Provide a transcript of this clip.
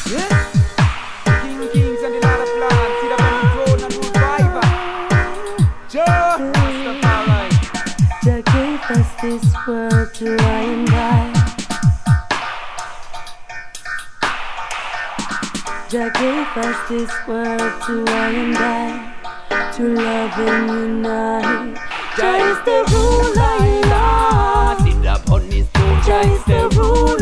Yes, King Kings and the lot of plans. See the man throne and rule forever. Jah, Rastafari. Jah gave us this world to I and I. Jah gave us this world to I and I, to love and unite. Jah is the ruler in us. Sit upon his throne. Jah is the ruler.